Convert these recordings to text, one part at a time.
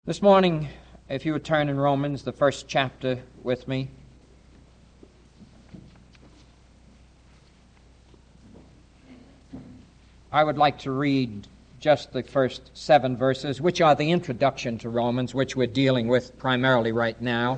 This morning, if you would turn in Romans, the first chapter with me. I would like to read just the first 7 verses, which are the introduction to Romans, which we're dealing with primarily right now.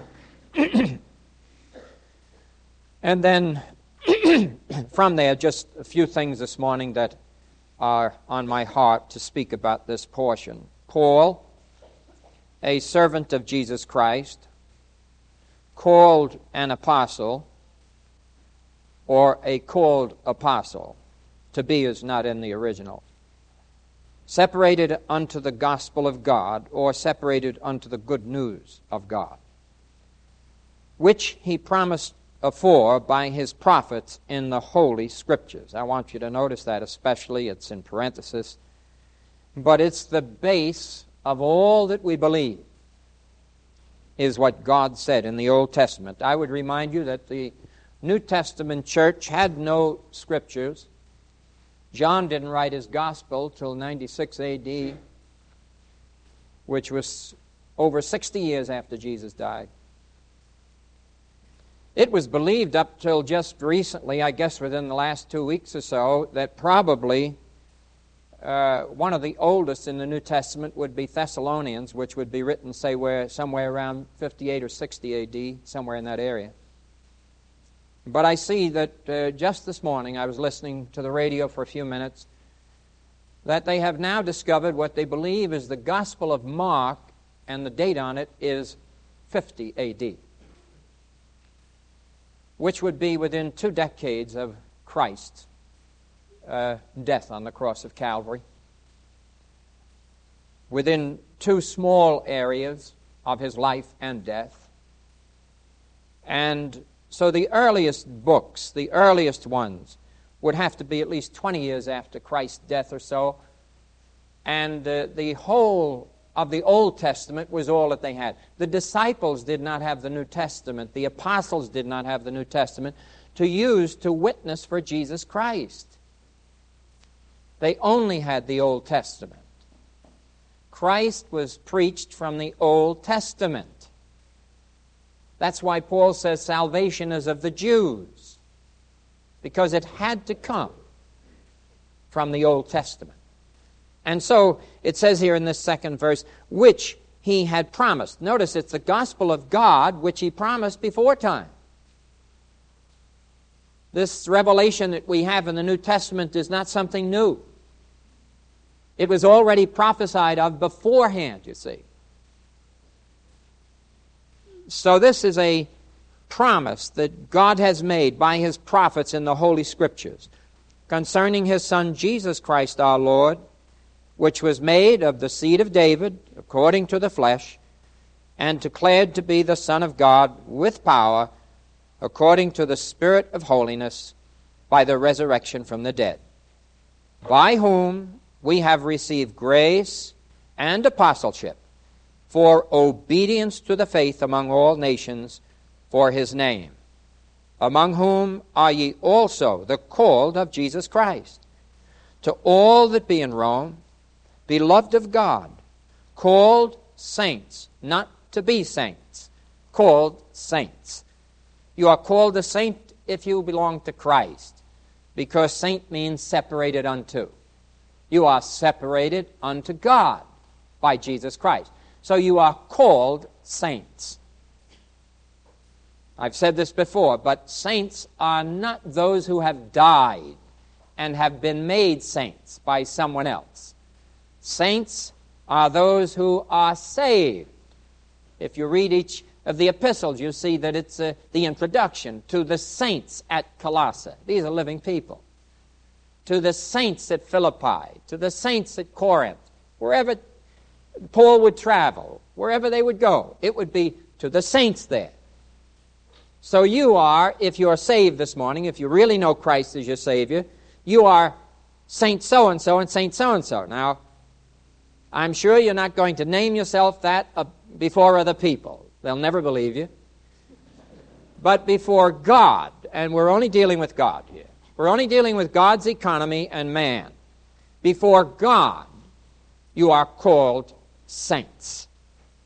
And then from there, just a few things this morning that are on my heart to speak about this portion. Paul, a servant of Jesus Christ, called an apostle, or a called apostle. To be is not in the original. Separated unto the gospel of God, or separated unto the good news of God, which he promised afore by his prophets in the Holy Scriptures. I want you to notice that especially. It's in parenthesis. But it's the base of all that we believe, is what God said in the Old Testament. I would remind you that the New Testament church had no Scriptures. John didn't write his gospel till 96 A.D., which was over 60 years after Jesus died. It was believed up till just recently, I guess within the last 2 weeks or so, that probably one of the oldest in the New Testament would be Thessalonians, which would be written, say, somewhere around 58 or 60 A.D., somewhere in that area. But I see that just this morning, I was listening to the radio for a few minutes, that they have now discovered what they believe is the Gospel of Mark, and the date on it is 50 A.D., which would be within 2 decades of Christ's death on the cross of Calvary. Within 2 small areas of his life and death. And so the earliest books, the earliest ones, would have to be at least 20 years after Christ's death or so. And the whole of the Old Testament was all that they had. The disciples did not have the New Testament. The apostles did not have the New Testament to use to witness for Jesus Christ. They only had the Old Testament. Christ was preached from the Old Testament. That's why Paul says salvation is of the Jews, because it had to come from the Old Testament. And so it says here in this second verse, which he had promised. Notice it's the gospel of God which he promised before time. This revelation that we have in the New Testament is not something new. It was already prophesied of beforehand, you see. So this is a promise that God has made by his prophets in the Holy Scriptures concerning his Son Jesus Christ our Lord, which was made of the seed of David according to the flesh, and declared to be the Son of God with power according to the Spirit of holiness by the resurrection from the dead, by whom we have received grace and apostleship for obedience to the faith among all nations for his name, among whom are ye also the called of Jesus Christ. To all that be in Rome, beloved of God, called saints, not to be saints, called saints. You are called a saint if you belong to Christ, because saint means separated unto. You are separated unto God by Jesus Christ. So you are called saints. I've said this before, but saints are not those who have died and have been made saints by someone else. Saints are those who are saved. If you read each of the epistles, you see that it's the introduction to the saints at Colossae. These are living people. To the saints at Philippi, to the saints at Corinth, wherever Paul would travel, wherever they would go, it would be to the saints there. So you are, if you are saved this morning, if you really know Christ as your Savior, you are Saint so-and-so and Saint so-and-so. Now, I'm sure you're not going to name yourself that before other people. They'll never believe you. But before God, and we're only dealing with God here. We're only dealing with God's economy and man. Before God, you are called saints.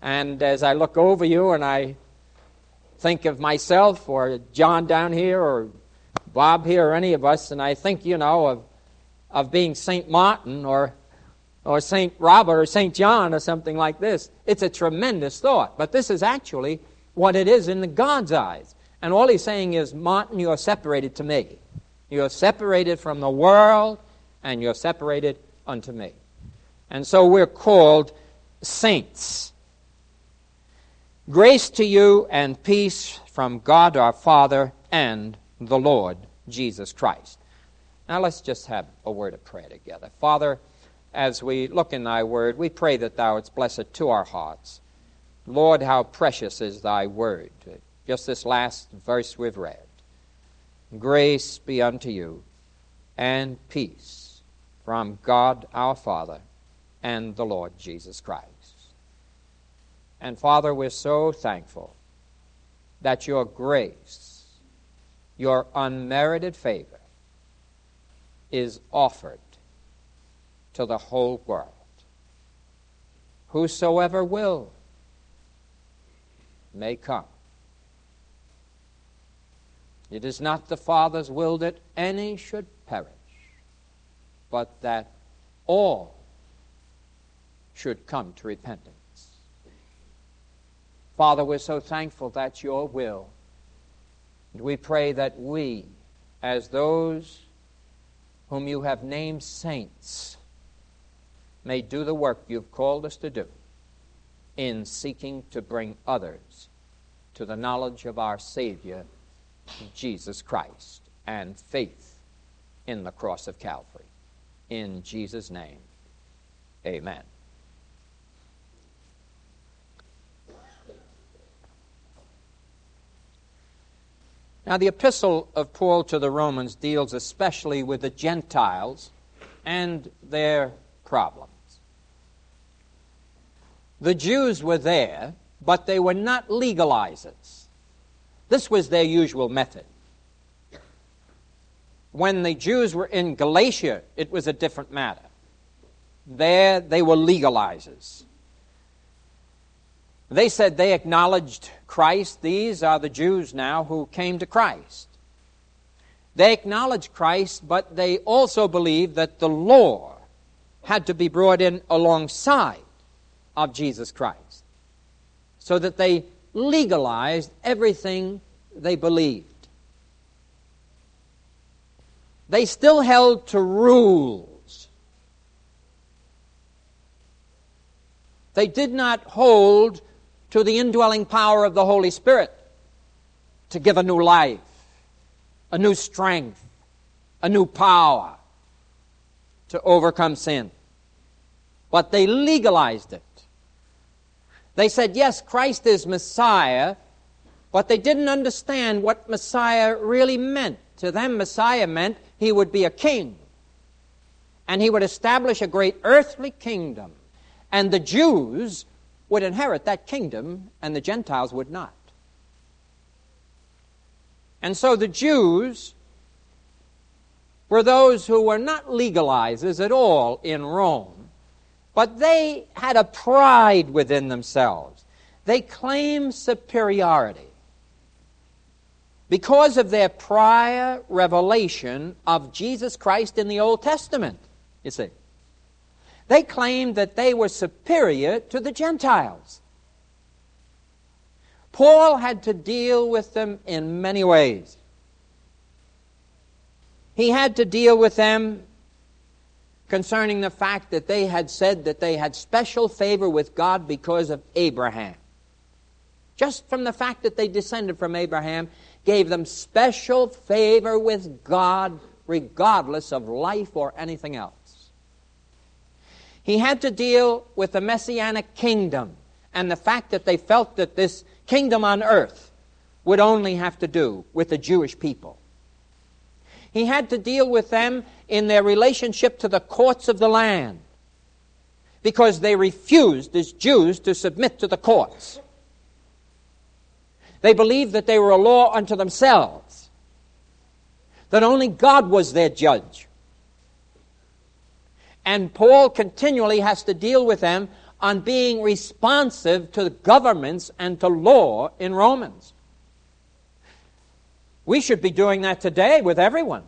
And as I look over you and I think of myself or John down here or Bob here or any of us, and I think, of being St. Martin or St. Robert or St. John or something like this, it's a tremendous thought. But this is actually what it is in God's eyes. And all he's saying is, Martin, you are separated to me. You are separated from the world, and you're separated unto me. And so we're called saints. Grace to you and peace from God our Father and the Lord Jesus Christ. Now let's just have a word of prayer together. Father, as we look in thy word, we pray that thou wouldst bless it to our hearts. Lord, how precious is thy word. Just this last verse we've read. Grace be unto you and peace from God our Father and the Lord Jesus Christ. And Father, we're so thankful that your grace, your unmerited favor, is offered to the whole world. Whosoever will may come. It is not the Father's will that any should perish, but that all should come to repentance. Father, we're so thankful that's your will. And we pray that we, as those whom you have named saints, may do the work you've called us to do in seeking to bring others to the knowledge of our Savior, Jesus Christ, and faith in the cross of Calvary. In Jesus' name, amen. Now, the epistle of Paul to the Romans deals especially with the Gentiles and their problems. The Jews were there, but they were not legalizers. This was their usual method. When the Jews were in Galatia, it was a different matter. There, they were legalizers. They said they acknowledged Christ. These are the Jews now who came to Christ. They acknowledged Christ, but they also believed that the law had to be brought in alongside of Jesus Christ, so that they legalized everything they believed. They still held to rules. They did not hold to the indwelling power of the Holy Spirit to give a new life, a new strength, a new power to overcome sin. But they legalized it. They said, yes, Christ is Messiah, but they didn't understand what Messiah really meant. To them, Messiah meant he would be a king, and he would establish a great earthly kingdom, and the Jews would inherit that kingdom, and the Gentiles would not. And so the Jews were those who were not legalizers at all in Rome, but they had a pride within themselves. They claimed superiority because of their prior revelation of Jesus Christ in the Old Testament, you see. They claimed that they were superior to the Gentiles. Paul had to deal with them in many ways. He had to deal with them concerning the fact that they had said that they had special favor with God because of Abraham. Just from the fact that they descended from Abraham gave them special favor with God regardless of life or anything else. He had to deal with the Messianic kingdom and the fact that they felt that this kingdom on earth would only have to do with the Jewish people. He had to deal with them in their relationship to the courts of the land because they refused as Jews to submit to the courts. They believed that they were a law unto themselves, that only God was their judge. And Paul continually has to deal with them on being responsive to governments and to law in Romans. We should be doing that today with everyone.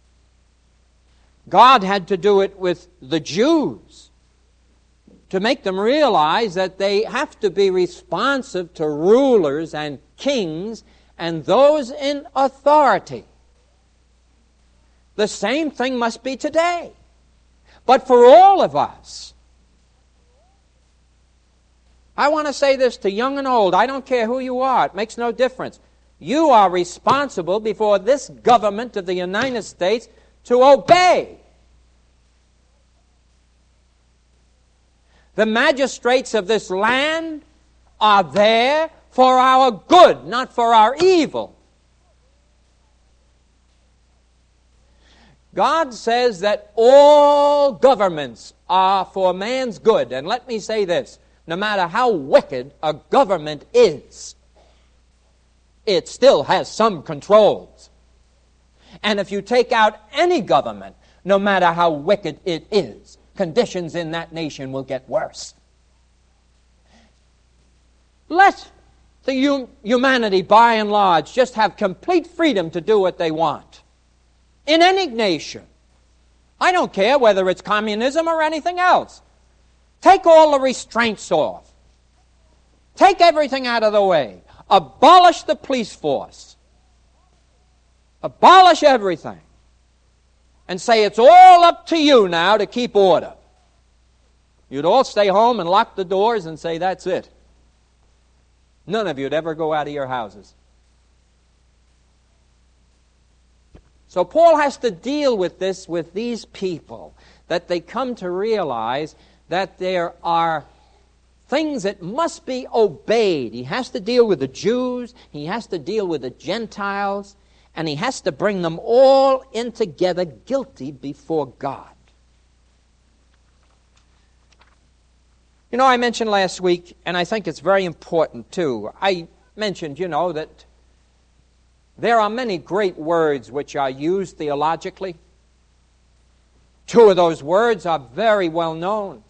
God had to do it with the Jews to make them realize that they have to be responsive to rulers and kings and those in authority. The same thing must be today. But for all of us, I want to say this to young and old. I don't care who you are. It makes no difference. You are responsible before this government of the United States to obey. The magistrates of this land are there for our good, not for our evil. God says that all governments are for man's good. And let me say this, no matter how wicked a government is, it still has some controls. And if you take out any government, no matter how wicked it is, conditions in that nation will get worse. Let the humanity, by and large, just have complete freedom to do what they want. In any nation. I don't care whether it's communism or anything else. Take all the restraints off. Take everything out of the way. Abolish the police force. Abolish everything. And say it's all up to you now to keep order. You'd all stay home and lock the doors and say, that's it. None of you'd ever go out of your houses. So Paul has to deal with this with these people, that they come to realize that there are things that must be obeyed. He has to deal with the Jews, he has to deal with the Gentiles, and he has to bring them all in together guilty before God. You know, I mentioned last week, and I think it's very important too, I mentioned, that there are many great words which are used theologically. Two of those words are very well known.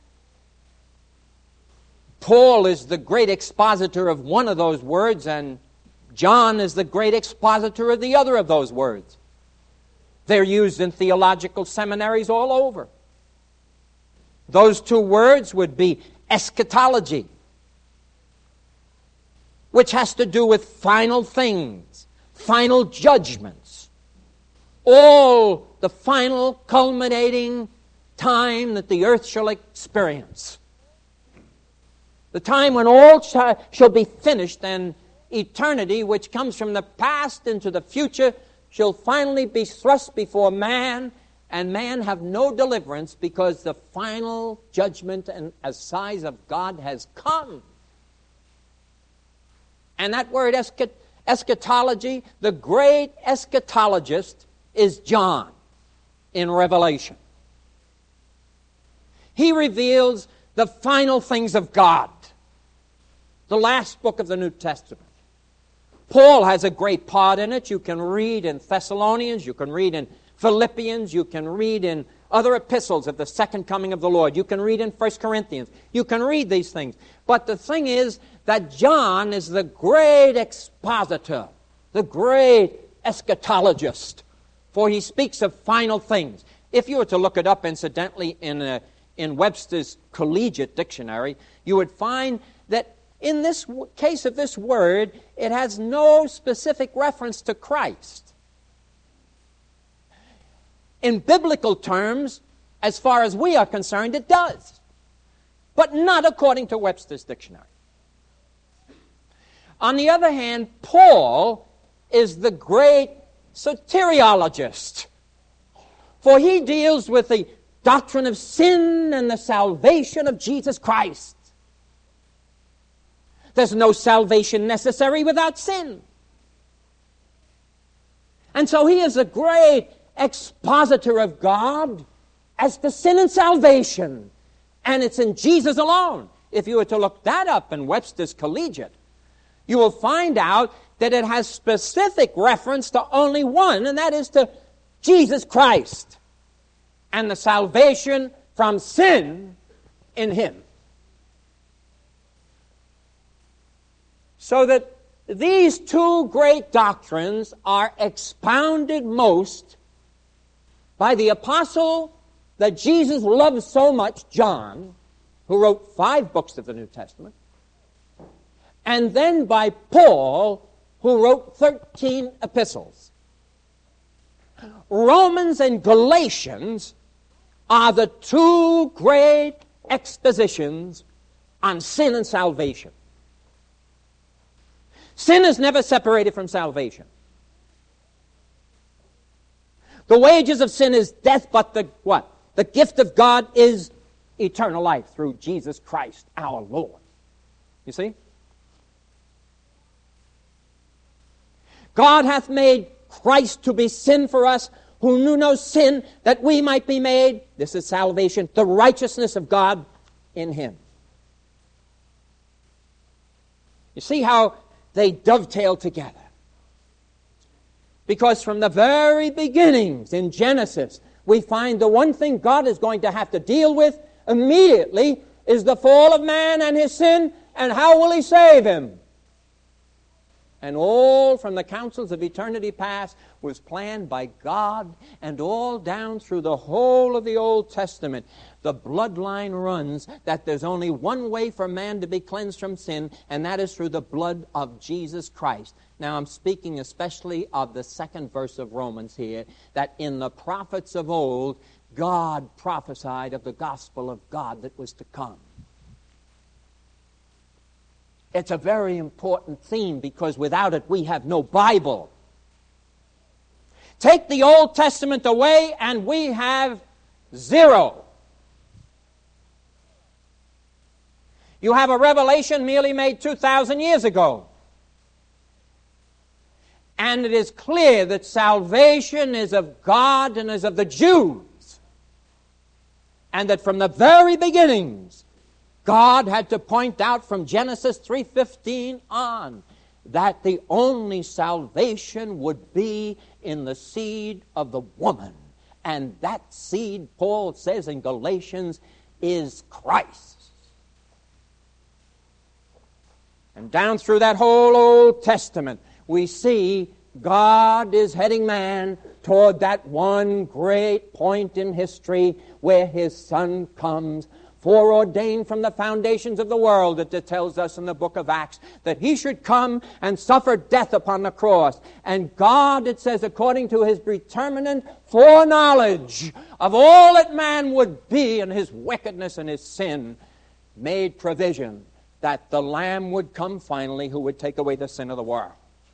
Paul is the great expositor of one of those words, and John is the great expositor of the other of those words. They're used in theological seminaries all over. Those two words would be eschatology, which has to do with final things, final judgments, all the final culminating time that the earth shall experience. The time when all shall be finished, and eternity, which comes from the past into the future, shall finally be thrust before man, and man have no deliverance because the final judgment and assize of God has come. And that word eschatology, the great eschatologist is John in Revelation. He reveals the final things of God, the last book of the New Testament. Paul has a great part in it. You can read in Thessalonians, you can read in Philippians, you can read in other epistles of the second coming of the Lord. You can read in 1 Corinthians. You can read these things. But the thing is that John is the great expositor, the great eschatologist, for he speaks of final things. If you were to look it up, incidentally, in Webster's Collegiate Dictionary, you would find that in this case of this word, it has no specific reference to Christ. In biblical terms, as far as we are concerned, it does. But not according to Webster's dictionary. On the other hand, Paul is the great soteriologist, for he deals with the doctrine of sin and the salvation of Jesus Christ. There's no salvation necessary without sin. And so he is a great expositor of God as to sin and salvation. And it's in Jesus alone. If you were to look that up in Webster's Collegiate, you will find out that it has specific reference to only one, and that is to Jesus Christ and the salvation from sin in Him. So that these two great doctrines are expounded most by the apostle that Jesus loved so much, John, who wrote 5 books of the New Testament, and then by Paul, who wrote 13 epistles. Romans and Galatians are the two great expositions on sin and salvation. Sin is never separated from salvation. The wages of sin is death, but the what? The gift of God is eternal life through Jesus Christ our Lord. You see? God hath made Christ to be sin for us, who knew no sin, that we might be made, this is salvation, the righteousness of God in him. You see how they dovetail together? Because from the very beginnings in Genesis, we find the one thing God is going to have to deal with immediately is the fall of man and his sin, and how will he save him? And all from the councils of eternity past was planned by God, and all down through the whole of the Old Testament, the bloodline runs that there's only one way for man to be cleansed from sin, and that is through the blood of Jesus Christ. Now I'm speaking especially of the 2nd verse of Romans here, that in the prophets of old, God prophesied of the gospel of God that was to come. It's a very important theme, because without it we have no Bible. Take the Old Testament away and we have zero. You have a revelation merely made 2,000 years ago. And it is clear that salvation is of God and is of the Jews. And that from the very beginnings, God had to point out from Genesis 3:15 on that the only salvation would be in the seed of the woman. And that seed, Paul says in Galatians, is Christ. And down through that whole Old Testament, we see God is heading man toward that one great point in history where his Son comes, foreordained from the foundations of the world, that it tells us in the book of Acts, that he should come and suffer death upon the cross. And God, it says, according to his determinate foreknowledge of all that man would be in his wickedness and his sin, made provision that the Lamb would come finally who would take away the sin of the world.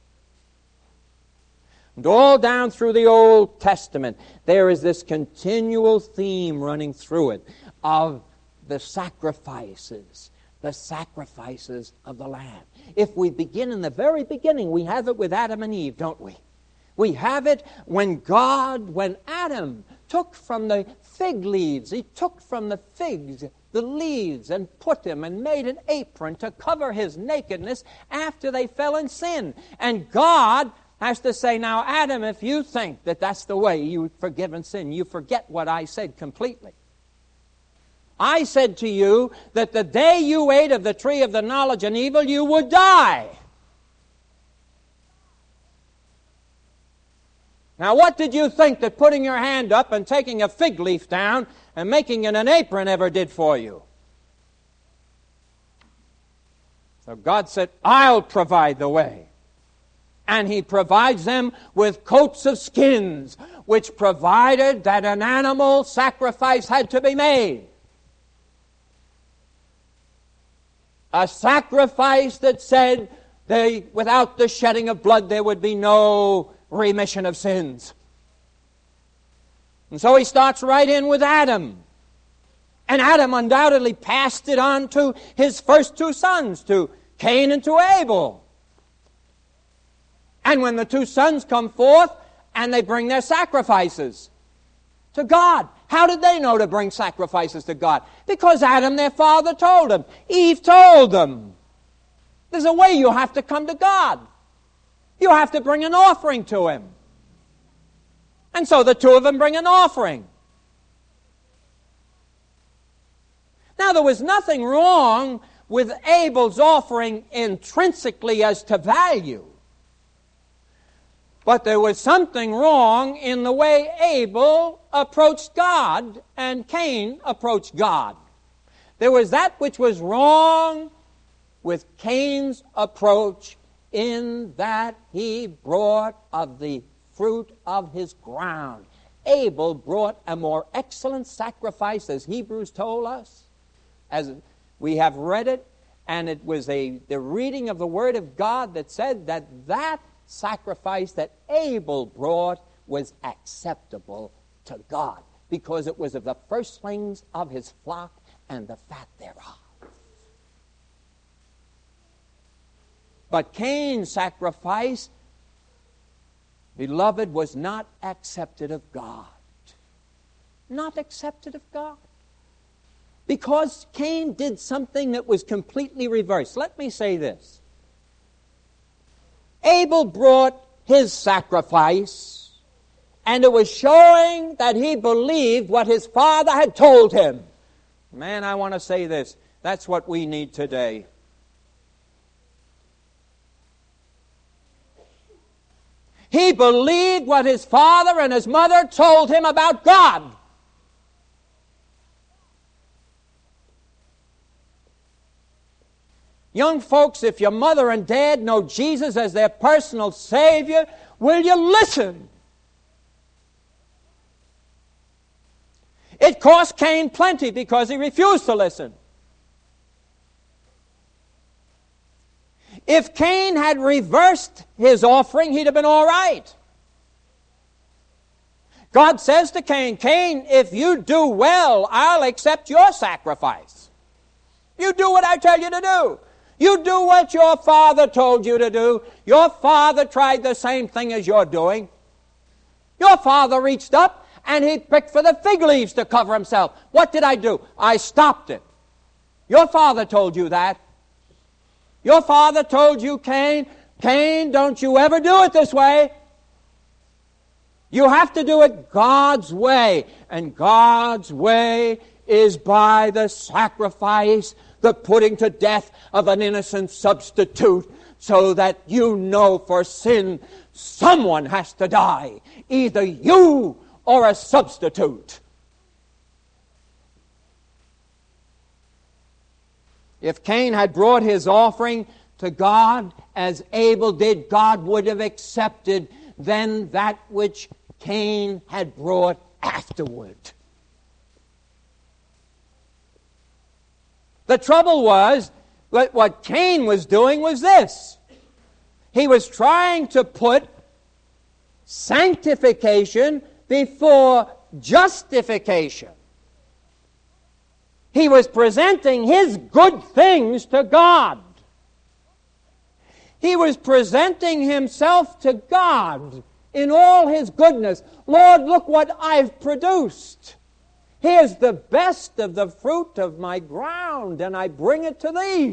And all down through the Old Testament, there is this continual theme running through it of the sacrifices of the Lamb. If we begin in the very beginning, we have it with Adam and Eve, don't we? We have it when Adam took from the fig leaves, he took from the figs the leaves and put them and made an apron to cover his nakedness after they fell in sin. And God has to say, now Adam, if you think that that's the way you've forgiven sin, you forget what I said completely. I said to you that the day you ate of the tree of the knowledge and evil, you would die. Now, what did you think that putting your hand up and taking a fig leaf down and making it an apron ever did for you? So God said, I'll provide the way. And he provides them with coats of skins, which provided that an animal sacrifice had to be made. A sacrifice that said without the shedding of blood there would be no remission of sins. And so he starts right in with Adam. And Adam undoubtedly passed it on to his first 2 sons, to Cain and to Abel. And when the 2 sons come forth and they bring their sacrifices to God, how did they know to bring sacrifices to God? Because Adam, their father, told them. Eve told them. There's a way you have to come to God. You have to bring an offering to him. And so the 2 of them bring an offering. Now, there was nothing wrong with Abel's offering intrinsically as to value. But there was something wrong in the way Abel approached God and Cain approached God. There was that which was wrong with Cain's approach in that he brought of the fruit of his ground. Abel brought a more excellent sacrifice, as Hebrews told us, as we have read it, and it was the reading of the Word of God that said that sacrifice that Abel brought was acceptable to God, because it was of the firstlings of his flock and the fat thereof. But Cain's sacrifice, beloved, was not accepted of God. Not accepted of God. Because Cain did something that was completely reversed. Let me say this. Abel brought his sacrifice, and it was showing that he believed what his father had told him. Man, I want to say this. That's what we need today. He believed what his father and his mother told him about God. Young folks, if your mother and dad know Jesus as their personal Savior, will you listen? It cost Cain plenty because he refused to listen. If Cain had reversed his offering, he'd have been all right. God says to Cain, Cain, if you do well, I'll accept your sacrifice. You do what I tell you to do. You do what your father told you to do. Your father tried the same thing as you're doing. Your father reached up and he picked for the fig leaves to cover himself. What did I do? I stopped it. Your father told you that. Your father told you, Cain, don't you ever do it this way. You have to do it God's way. And God's way is by the sacrifice, the putting to death of an innocent substitute, so that you know for sin someone has to die. Either you or a substitute. If Cain had brought his offering to God as Abel did, God would have accepted then that which Cain had brought afterward. The trouble was, what Cain was doing was this. He was trying to put sanctification before justification. He was presenting his good things to God. He was presenting himself to God in all his goodness. Lord, look what I've produced. Here's the best of the fruit of my ground, and I bring it to thee.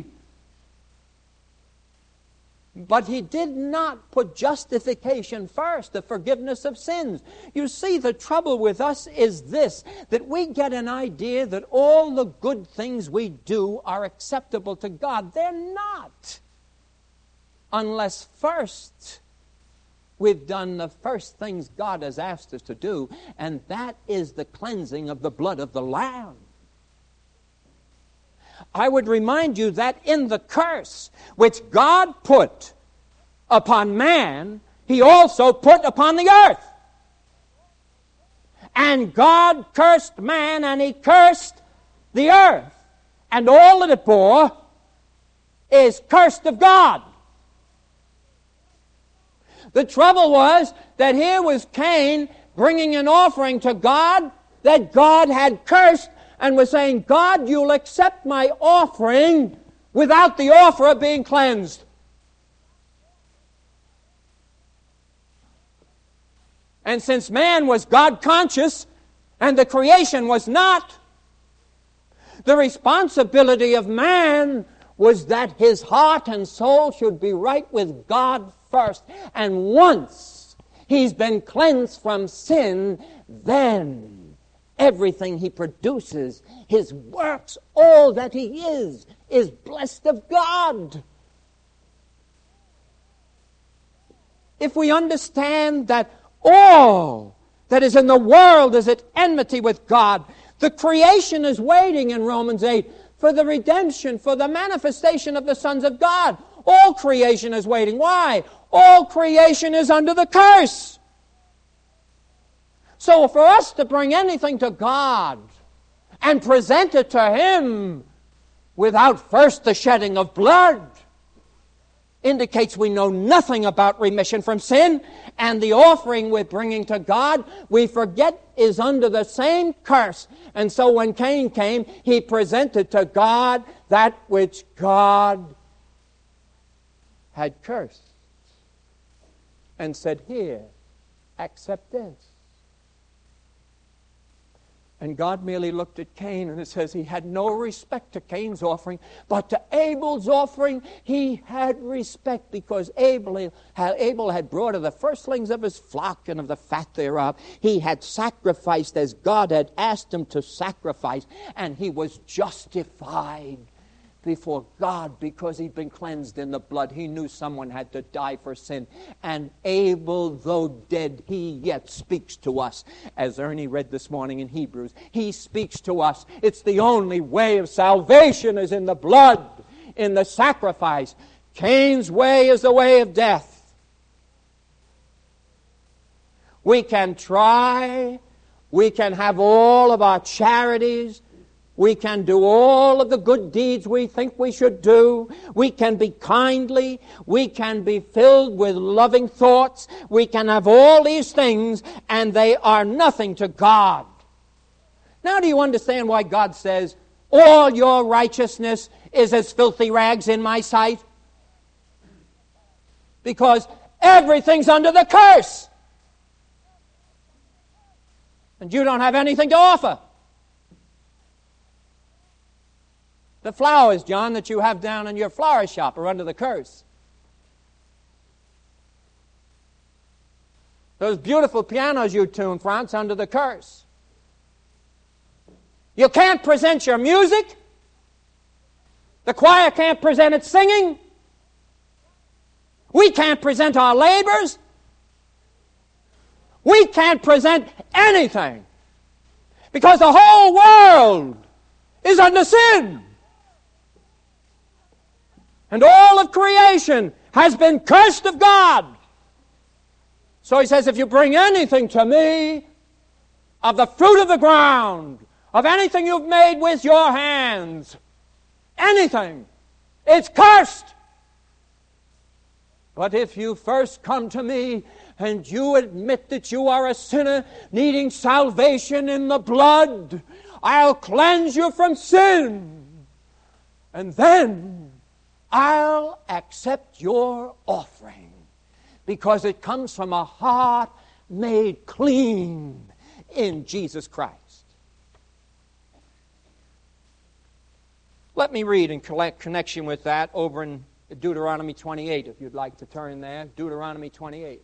But he did not put justification first, the forgiveness of sins. You see, the trouble with us is this, that we get an idea that all the good things we do are acceptable to God. They're not. Unless first we've done the first things God has asked us to do, and that is the cleansing of the blood of the Lamb. I would remind you that in the curse which God put upon man, He also put upon the earth. And God cursed man, and He cursed the earth. And all that it bore is cursed of God. The trouble was that here was Cain bringing an offering to God that God had cursed, and was saying, God, you'll accept my offering without the offerer being cleansed. And since man was God-conscious and the creation was not, the responsibility of man was that his heart and soul should be right with God first. And once he's been cleansed from sin, then Everything he produces, his works, all that he is blessed of God. If we understand that all that is in the world is at enmity with God, the creation is waiting in Romans 8 for the redemption, for the manifestation of the sons of God. All creation is waiting. Why? All creation is under the curse. So for us to bring anything to God and present it to Him without first the shedding of blood indicates we know nothing about remission from sin, and the offering we're bringing to God, we forget is under the same curse. And so when Cain came, he presented to God that which God had cursed and said, "Here, accept this." And God merely looked at Cain, and it says he had no respect to Cain's offering, but to Abel's offering he had respect, because Abel had brought of the firstlings of his flock and of the fat thereof. He had sacrificed as God had asked him to sacrifice, and he was justified before God because he'd been cleansed in the blood. He knew someone had to die for sin. And Abel, though dead, he yet speaks to us. As Ernie read this morning in Hebrews, he speaks to us. It's the only way of salvation is in the blood, in the sacrifice. Cain's way is the way of death. We can try, we can have all of our charities, we can do all of the good deeds we think we should do. We can be kindly. We can be filled with loving thoughts. We can have all these things, and they are nothing to God. Now, do you understand why God says, all your righteousness is as filthy rags in my sight? Because everything's under the curse. And you don't have anything to offer. The flowers, John, that you have down in your flower shop are under the curse. Those beautiful pianos you tune, Franz, under the curse. You can't present your music. The choir can't present its singing. We can't present our labors. We can't present anything because the whole world is under sin. And all of creation has been cursed of God. So he says, if you bring anything to me of the fruit of the ground, of anything you've made with your hands, anything, it's cursed. But if you first come to me and you admit that you are a sinner needing salvation in the blood, I'll cleanse you from sin. And then I'll accept your offering because it comes from a heart made clean in Jesus Christ. Let me read in connection with that over in Deuteronomy 28, if you'd like to turn there. Deuteronomy 28.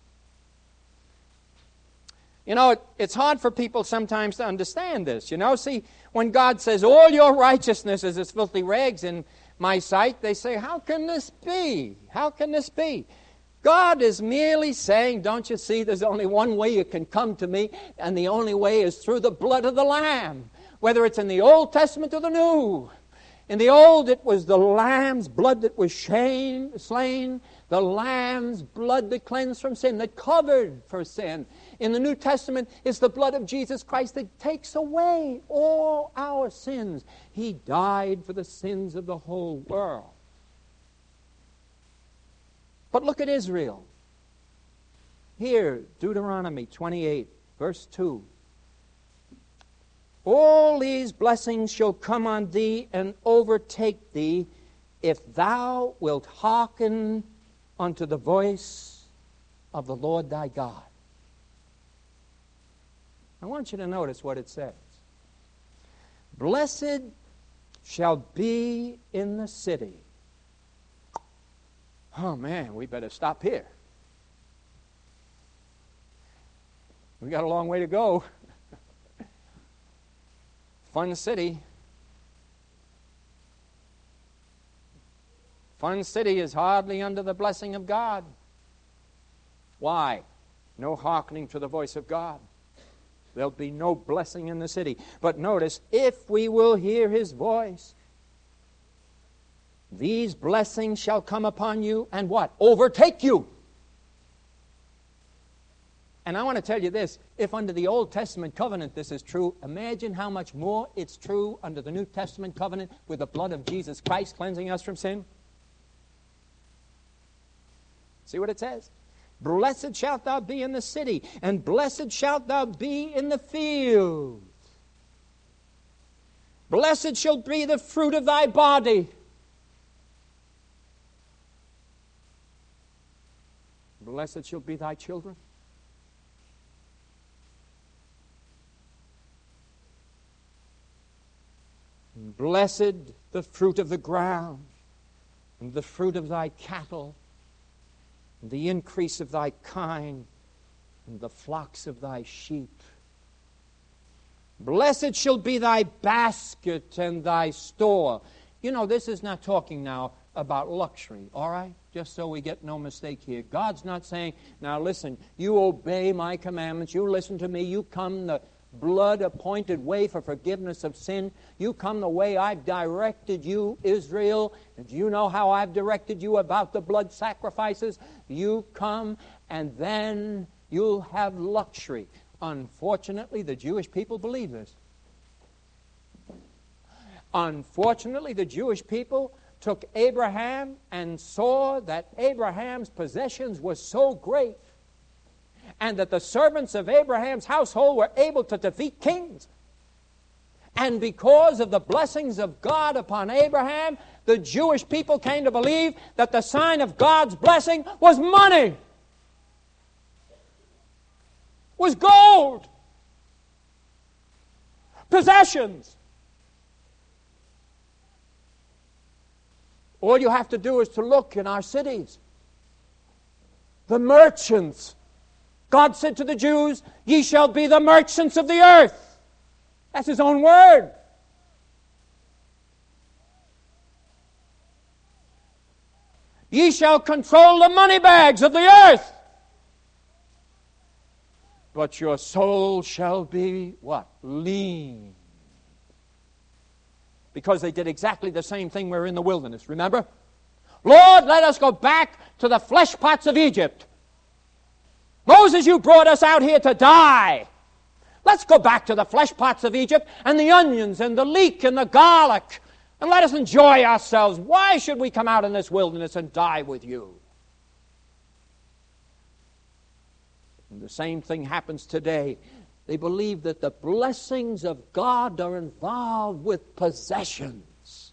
You know, it's hard for people sometimes to understand this. You know, see, when God says, all your righteousness is as filthy rags in my sight, they say, how can this be? How can this be? God is merely saying, don't you see, there's only one way you can come to me, and the only way is through the blood of the Lamb, whether it's in the Old Testament or the New. In the Old, it was the Lamb's blood that was slain, the Lamb's blood that cleansed from sin, that covered for sin. In the New Testament, it's the blood of Jesus Christ that takes away all our sins. He died for the sins of the whole world. But look at Israel. Here, Deuteronomy 28, verse 2. All these blessings shall come on thee and overtake thee if thou wilt hearken unto the voice of the Lord thy God. I want you to notice what it says. Blessed shall be in the city. Oh man, we better stop here. We got a long way to go. Fun city. Fun city is hardly under the blessing of God. Why? No hearkening to the voice of God. There'll be no blessing in the city. But notice, if we will hear His voice, these blessings shall come upon you and what? Overtake you. And I want to tell you this, if under the Old Testament covenant this is true, imagine how much more it's true under the New Testament covenant with the blood of Jesus Christ cleansing us from sin. See what it says? Blessed shalt thou be in the city, and blessed shalt thou be in the field. Blessed shall be the fruit of thy body. Blessed shall be thy children. Blessed the fruit of the ground, and the fruit of thy cattle, and the increase of thy kine, and the flocks of thy sheep. Blessed shall be thy basket and thy store. You know, this is not talking now about luxury, all right? Just so we get no mistake here. God's not saying, now listen, you obey my commandments, you listen to me, you come the blood-appointed way for forgiveness of sin. You come the way I've directed you, Israel. And you know how I've directed you about the blood sacrifices? You come, and then you'll have luxury. Unfortunately, the Jewish people believe this. Unfortunately, the Jewish people took Abraham and saw that Abraham's possessions were so great, and that the servants of Abraham's household were able to defeat kings. And because of the blessings of God upon Abraham, the Jewish people came to believe that the sign of God's blessing was money, was gold, possessions. All you have to do is to look in our cities. The merchants. God said to the Jews, ye shall be the merchants of the earth. That's His own word. Ye shall control the money bags of the earth. But your soul shall be what? Lean. Because they did exactly the same thing when we were in the wilderness, remember? Lord, let us go back to the flesh pots of Egypt. Moses, you brought us out here to die. Let's go back to the flesh pots of Egypt and the onions and the leek and the garlic, and let us enjoy ourselves. Why should we come out in this wilderness and die with you? And the same thing happens today. They believe that the blessings of God are involved with possessions.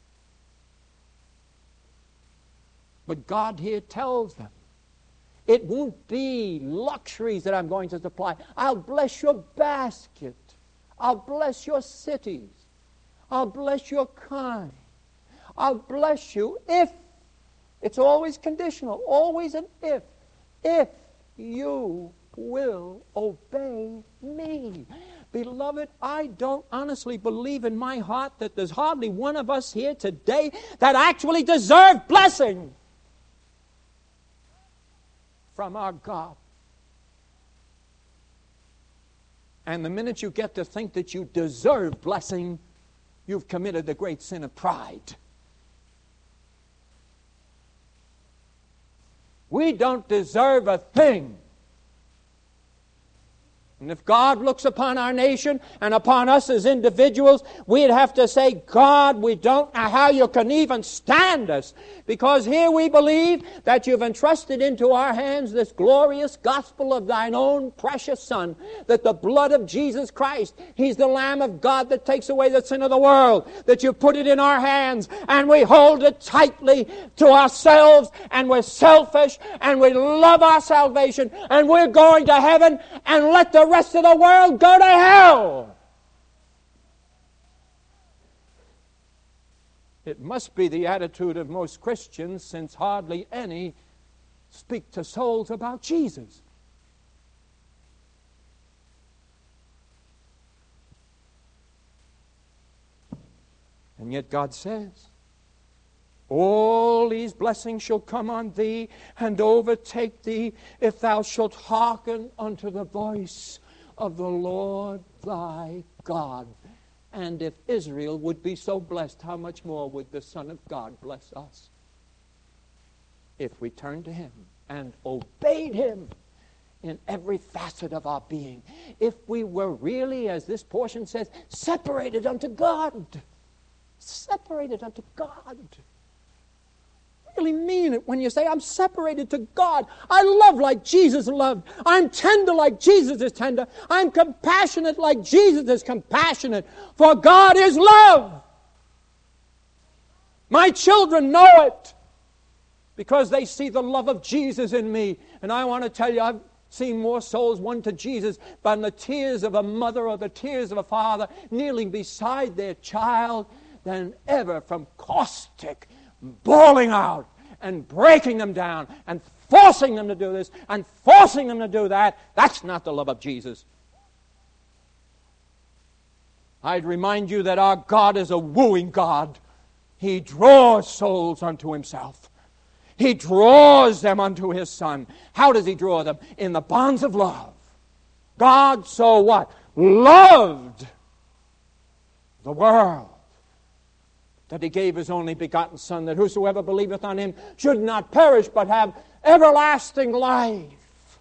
But God here tells them, it won't be luxuries that I'm going to supply. I'll bless your basket. I'll bless your cities. I'll bless your kind. I'll bless you if, it's always conditional, always an if you will obey me. Beloved, I don't honestly believe in my heart that there's hardly one of us here today that actually deserve blessing from our God. And the minute you get to think that you deserve blessing, you've committed the great sin of pride. We don't deserve a thing. And if God looks upon our nation and upon us as individuals, we'd have to say, God, we don't know how you can even stand us. Because here we believe that you've entrusted into our hands this glorious gospel of thine own precious Son, that the blood of Jesus Christ, He's the Lamb of God that takes away the sin of the world, that you put it in our hands, and we hold it tightly to ourselves, and we're selfish, and we love our salvation, and we're going to heaven, and let the rest of the world go to hell. It must be the attitude of most Christians, since hardly any speak to souls about Jesus. And yet God says, all these blessings shall come on thee and overtake thee if thou shalt hearken unto the voice of the Lord thy God. And if Israel would be so blessed, how much more would the Son of God bless us? If we turned to Him and obeyed Him in every facet of our being. If we were really, as this portion says, separated unto God. Separated unto God. Really mean it when you say, I'm separated to God. I love like Jesus loved. I'm tender like Jesus is tender. I'm compassionate like Jesus is compassionate. For God is love. My children know it because they see the love of Jesus in me. And I want to tell you, I've seen more souls won to Jesus by the tears of a mother or the tears of a father kneeling beside their child than ever from caustic bawling out and breaking them down and forcing them to do this and forcing them to do that. That's not the love of Jesus. I'd remind you that our God is a wooing God. He draws souls unto Himself. He draws them unto His Son. How does He draw them? In the bonds of love. God so what? Loved the world, that He gave His only begotten Son, that whosoever believeth on Him should not perish, but have everlasting life.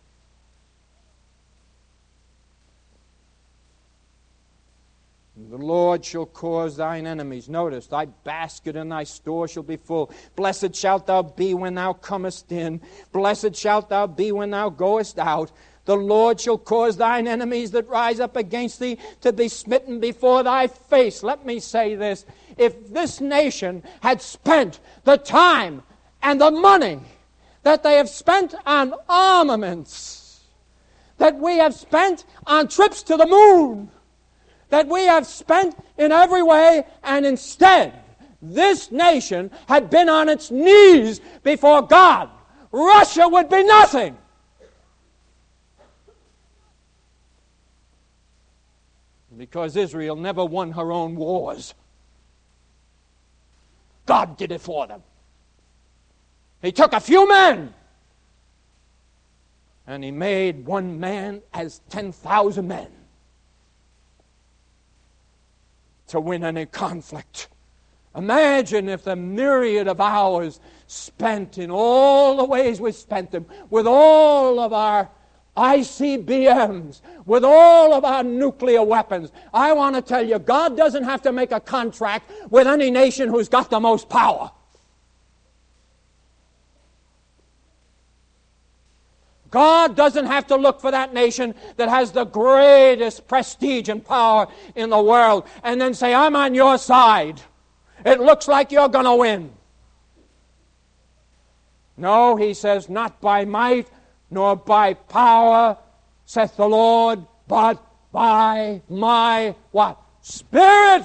The Lord shall cause thine enemies. Notice, thy basket and thy store shall be full. Blessed shalt thou be when thou comest in. Blessed shalt thou be when thou goest out. The Lord shall cause thine enemies that rise up against thee to be smitten before thy face. Let me say this. If this nation had spent the time and the money that they have spent on armaments, that we have spent on trips to the moon, that we have spent in every way, and instead this nation had been on its knees before God, Russia would be nothing. Because Israel never won her own wars. God did it for them. He took a few men and He made one man as 10,000 men to win any conflict. Imagine if the myriad of hours spent in all the ways we spent them, with all of our ICBMs, with all of our nuclear weapons. I want to tell you, God doesn't have to make a contract with any nation who's got the most power. God doesn't have to look for that nation that has the greatest prestige and power in the world and then say, I'm on your side. It looks like you're going to win. No, He says, not by might nor by power, saith the Lord, but by my what? Spirit.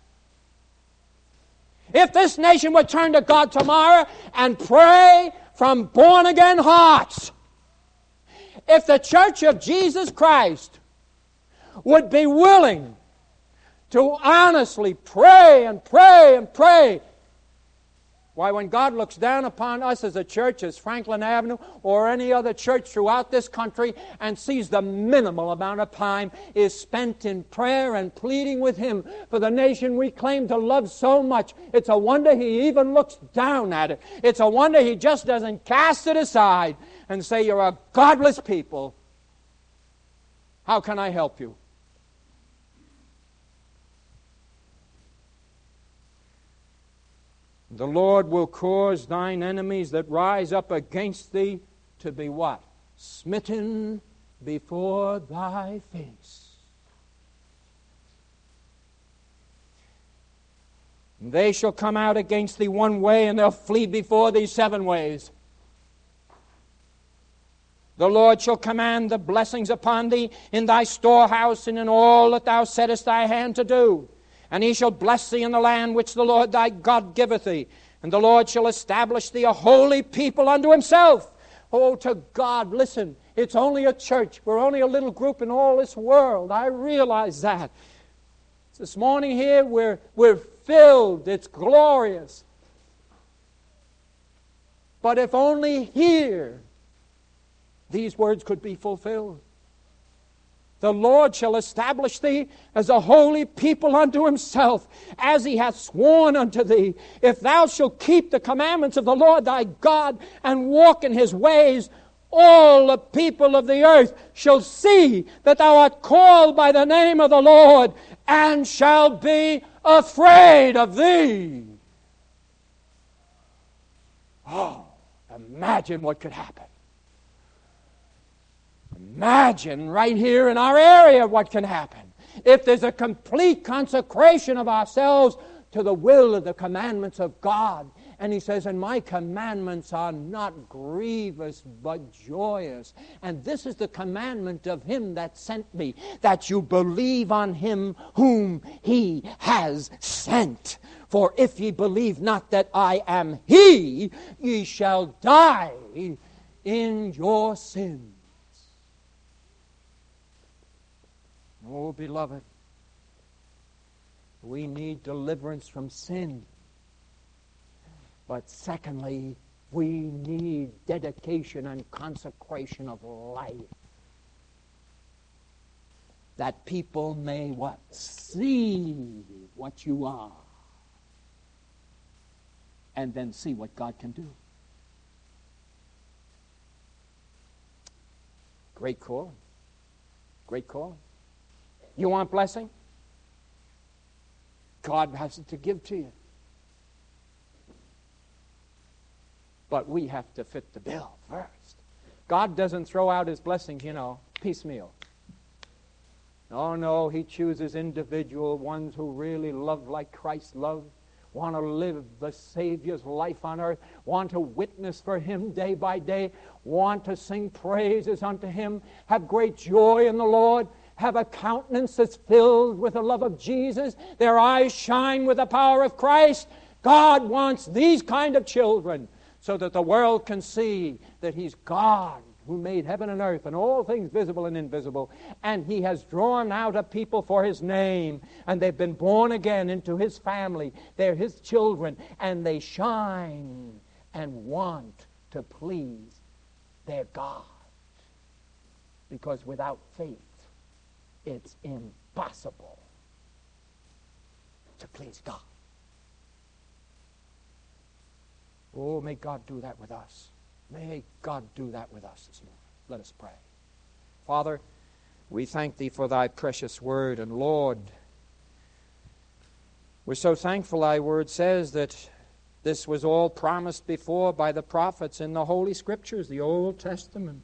If this nation would turn to God tomorrow and pray from born-again hearts, if the Church of Jesus Christ would be willing to honestly pray and pray and pray, why, when God looks down upon us as a church, as Franklin Avenue or any other church throughout this country, and sees the minimal amount of time is spent in prayer and pleading with Him for the nation we claim to love so much, it's a wonder He even looks down at it. It's a wonder He just doesn't cast it aside and say, you're a godless people. How can I help you? The Lord will cause thine enemies that rise up against thee to be what? Smitten before thy face. And they shall come out against thee one way, and they'll flee before thee 7 ways. The Lord shall command the blessings upon thee in thy storehouse and in all that thou settest thy hand to do. And He shall bless thee in the land which the Lord thy God giveth thee. And the Lord shall establish thee a holy people unto Himself. Oh, to God, listen, it's only a church. We're only a little group in all this world. I realize that. This morning here, we're filled, it's glorious. But if only here these words could be fulfilled. The Lord shall establish thee as a holy people unto himself, as he hath sworn unto thee. If thou shalt keep the commandments of the Lord thy God, and walk in his ways, all the people of the earth shall see that thou art called by the name of the Lord, and shall be afraid of thee. Oh, imagine what could happen. Imagine right here in our area what can happen if there's a complete consecration of ourselves to the will of the commandments of God. And he says, and my commandments are not grievous but joyous. And this is the commandment of him that sent me, that you believe on him whom he has sent. For if ye believe not that I am he, ye shall die in your sins. Oh, beloved, we need deliverance from sin. But secondly, we need dedication and consecration of life. That people may what? See what you are. And then see what God can do. Great calling. Great calling. You want blessing? God has it to give to you. But we have to fit the bill first. God doesn't throw out his blessings, piecemeal. Oh no, he chooses individual ones who really love like Christ loved, want to live the Savior's life on earth, want to witness for him day by day, want to sing praises unto him, have great joy in the Lord, have a countenance that's filled with the love of Jesus, their eyes shine with the power of Christ. God wants these kind of children so that the world can see that he's God who made heaven and earth and all things visible and invisible. And he has drawn out a people for his name, and they've been born again into his family. They're his children, and they shine and want to please their God. Because without faith, it's impossible to please God. Oh, may God do that with us. May God do that with us this morning. Let us pray. Father, we thank thee for thy precious word. And Lord, we're so thankful thy word says that this was all promised before by the prophets in the Holy Scriptures, the Old Testament.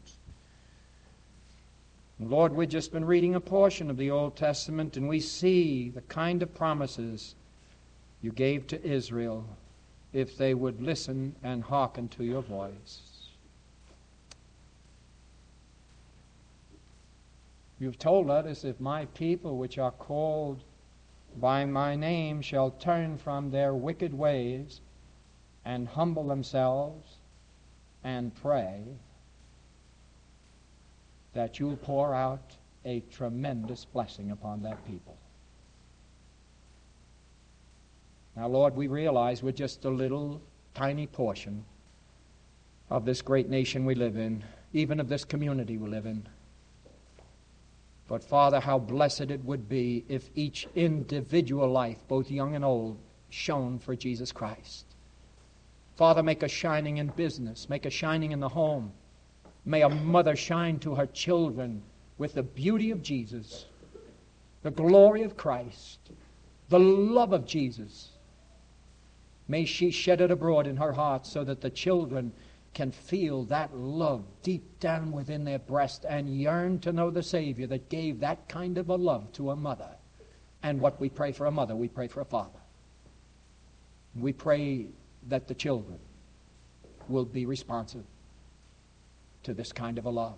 Lord, we've just been reading a portion of the Old Testament, and we see the kind of promises you gave to Israel if they would listen and hearken to your voice. You've told us, if my people which are called by my name shall turn from their wicked ways and humble themselves and pray, that you'll pour out a tremendous blessing upon that people. Now, Lord, we realize we're just a little tiny portion of this great nation we live in, even of this community we live in. But, Father, how blessed it would be if each individual life, both young and old, shone for Jesus Christ. Father, make us shining in business, make us shining in the home. May a mother shine to her children with the beauty of Jesus, the glory of Christ, the love of Jesus. May she shed it abroad in her heart so that the children can feel that love deep down within their breast and yearn to know the Savior that gave that kind of a love to a mother. And what we pray for a mother, we pray for a father. We pray that the children will be responsive to this kind of a love.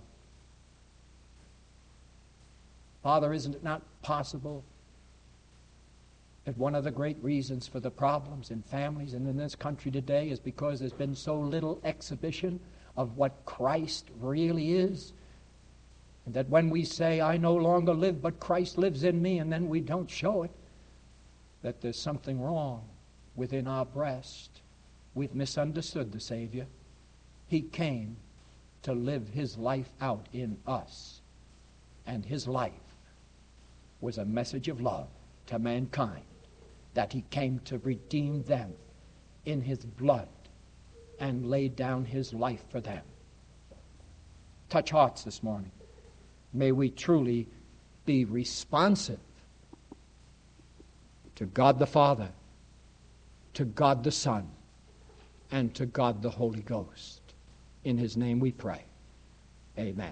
Father, isn't it not possible that one of the great reasons for the problems in families and in this country today is because there's been so little exhibition of what Christ really is? And that when we say, I no longer live, but Christ lives in me, and then we don't show it. that there's something wrong within our breast. We've misunderstood the Savior. He came to live his life out in us. And his life was a message of love to mankind, that he came to redeem them in his blood and laid down his life for them. Touch hearts this morning. May we truly be responsive to God the Father, to God the Son, and to God the Holy Ghost. In his name we pray. Amen.